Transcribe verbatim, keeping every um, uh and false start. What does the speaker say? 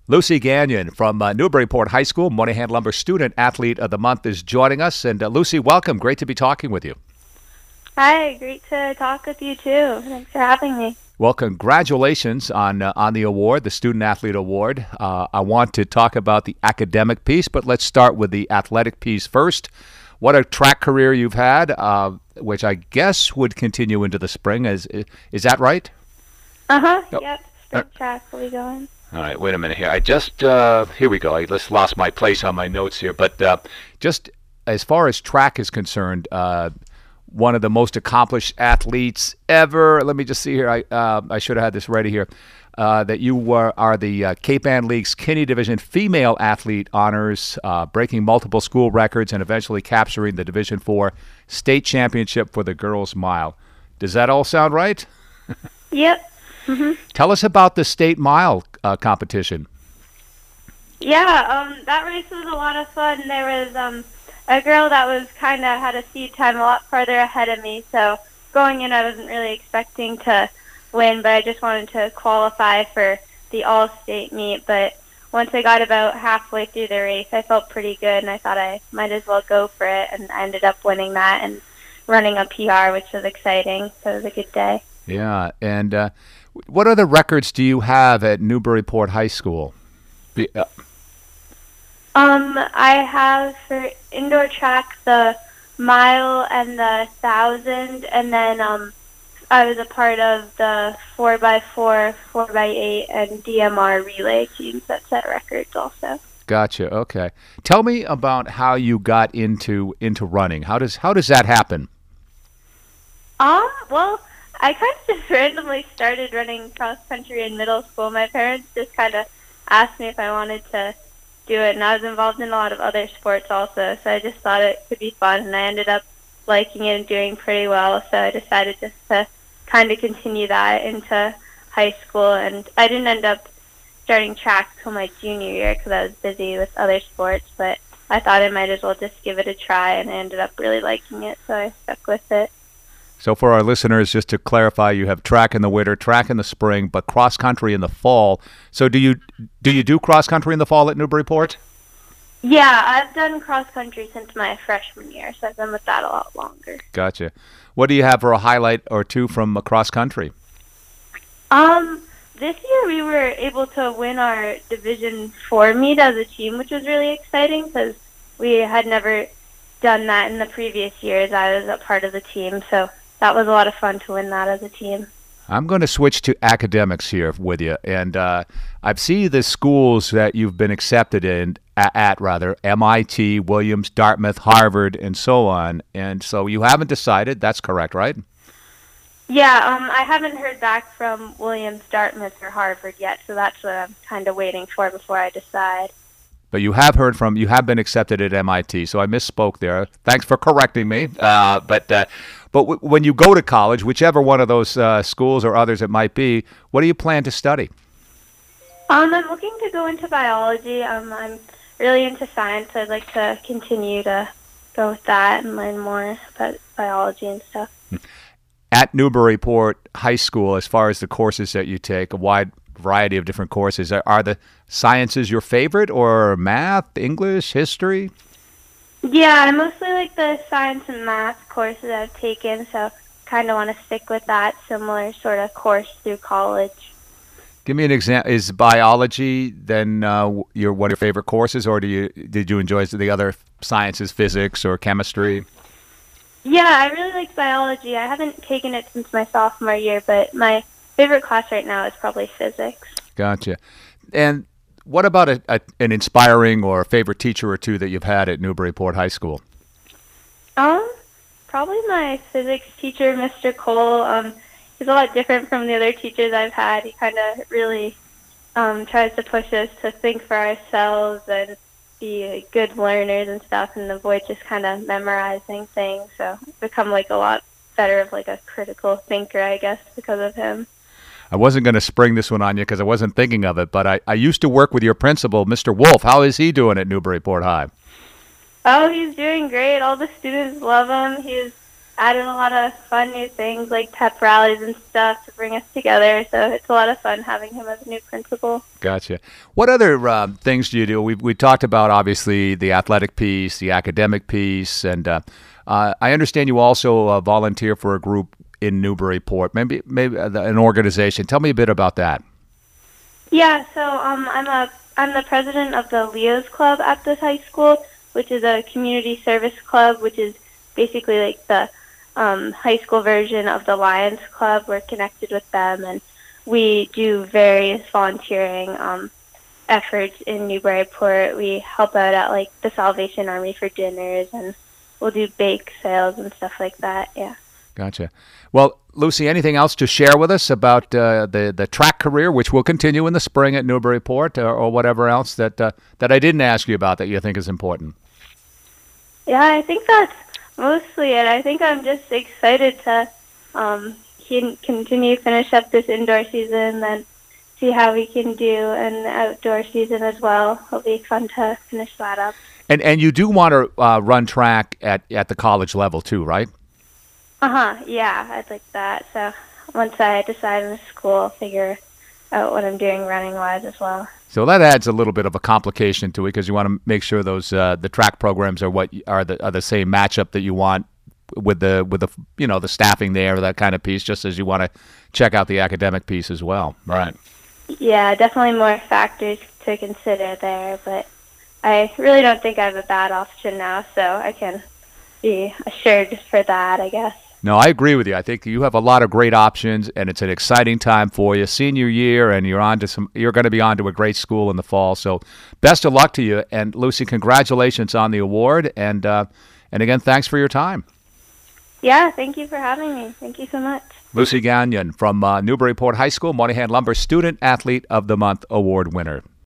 Lucy Gagnon from uh, Newburyport High School, Moynihan Lumber Student Athlete of the Month, is joining us. And uh, Lucy, welcome. Great to be talking with you. Hi, great to talk with you too. Thanks for having me. Well, congratulations on uh, on the award, the Student Athlete Award. Uh, I want to talk about the academic piece, but let's start with the athletic piece first. What a track career you've had, uh, which I guess would continue into the spring. Is is that right? Uh-huh, Oh. yep. Spring track will be going. All right, wait a minute here. I just, uh, here we go. I just lost my place on my notes here. But uh, just as far as track is concerned, uh, one of the most accomplished athletes ever. Let me just see here. I uh, I should have had this ready here. Uh, that you were, are the uh, Cape Ann League's Kinney Division Female Athlete Honors, uh, breaking multiple school records and eventually capturing the Division Four State Championship for the Girls Mile. Does that all sound right? Yep. Mm-hmm. Tell us about the State Mile uh, competition. Yeah, um, that race was a lot of fun. There was um, a girl that was kind of had a seed time a lot farther ahead of me, so going in I wasn't really expecting to win, but I just wanted to qualify for the all-state meet. But once I got about halfway through the race, I felt pretty good, and I thought I might as well go for it, and I ended up winning that and running a P R, which was exciting, so it was a good day. Yeah, and uh, what other records do you have at Newburyport High School? Be- uh, Um, I have for indoor track the mile and the thousand, and then um, I was a part of the four by four, four by eight, and D M R relay teams that set records also. Gotcha. Okay. Tell me about how you got into into running. How does how does that happen? Um, well, I kind of just randomly started running cross country in middle school. My parents just kind of asked me if I wanted to do it, and I was involved in a lot of other sports also, so I just thought it could be fun, and I ended up liking it and doing pretty well, so I decided just to kind of continue that into high school. And I didn't end up starting track till my junior year because I was busy with other sports, but I thought I might as well just give it a try, and I ended up really liking it, so I stuck with it. So for our listeners, just to clarify, you have track in the winter, track in the spring, but cross country in the fall. So do you do you do cross country in the fall at Newburyport? Yeah, I've done cross country since my freshman year, so I've been with that a lot longer. Gotcha. What do you have for a highlight or two from uh, cross country? Um, this year we were able to win our Division Four meet as a team, which was really exciting because we had never done that in the previous years. I was a part of the team, so that was a lot of fun to win that as a team. I'm going to switch to academics here with you, and uh, I've seen the schools that you've been accepted in at, at rather M I T, Williams, Dartmouth, Harvard, and so on. And so you haven't decided. That's correct, right? Yeah, um, I haven't heard back from Williams, Dartmouth, or Harvard yet, so that's what I'm kind of waiting for before I decide. But you have heard from, you have been accepted at M I T, so I misspoke there. Thanks for correcting me. Uh, but uh, but w- when you go to college, whichever one of those uh, schools or others it might be, what do you plan to study? Um, I'm looking to go into biology. Um, I'm really into science, so I'd like to continue to go with that and learn more about biology and stuff. At Newburyport High School, as far as the courses that you take, a wide variety of different courses, are, are the sciences your favorite, or math, English, history? Yeah, I mostly like the science and math courses I've taken, so kind of want to stick with that similar sort of course through college. Give me an example. Is biology then uh, your one of your favorite courses, or do you did you enjoy the other sciences, physics or chemistry? Yeah, I really like biology. I haven't taken it since my sophomore year, but my favorite class right now is probably physics. Gotcha. And what about a, a, an inspiring or favorite teacher or two that you've had at Newburyport High School? Um, probably my physics teacher, Mister Cole. Um, he's a lot different from the other teachers I've had. He kind of really um, tries to push us to think for ourselves and be good learners and stuff, and avoid just kind of memorizing things. So I've become like a lot better of like a critical thinker, I guess, because of him. I wasn't going to spring this one on you because I wasn't thinking of it, but I, I used to work with your principal, Mister Wolf. How is he doing at Newburyport High? Oh, he's doing great. All the students love him. He's added a lot of fun new things like pep rallies and stuff to bring us together. So it's a lot of fun having him as a new principal. Gotcha. What other uh, things do you do? We we talked about obviously the athletic piece, the academic piece, and uh, uh, I understand you also uh, volunteer for a group in Newburyport, maybe maybe an organization. Tell me a bit about that. Yeah, so um, I'm a I'm the president of the Leos Club at this high school, which is a community service club, which is basically like the um, high school version of the Lions Club. We're connected with them, and we do various volunteering um, efforts in Newburyport. We help out at like the Salvation Army for dinners, and we'll do bake sales and stuff like that. Yeah. Gotcha. Well, Lucy, anything else to share with us about uh, the the track career, which will continue in the spring at Newburyport, or, or whatever else that uh, that I didn't ask you about that you think is important? Yeah, I think that's mostly it. I think I'm just excited to um, can continue finish up this indoor season, then see how we can do an outdoor season as well. It'll be fun to finish that up. And and you do want to uh, run track at, at the college level too, right? Uh-huh, yeah, I'd like that. So once I decide in the school, figure out what I'm doing running-wise as well. So that adds a little bit of a complication to it because you want to make sure those uh, the track programs are what y- are the are the same matchup that you want with the with the you know the staffing there, that kind of piece, just as you want to check out the academic piece as well. Right. Yeah, definitely more factors to consider there, but I really don't think I have a bad option now, so I can be assured for that, I guess. No, I agree with you. I think you have a lot of great options, and it's an exciting time for you. Senior year, and you're on to some. You're going to be on to a great school in the fall. So, best of luck to you. And Lucy, congratulations on the award, and uh, and again, thanks for your time. Yeah, thank you for having me. Thank you so much. Lucy Gagnon from uh, Newburyport High School, Moynihan Lumber Student Athlete of the Month Award winner.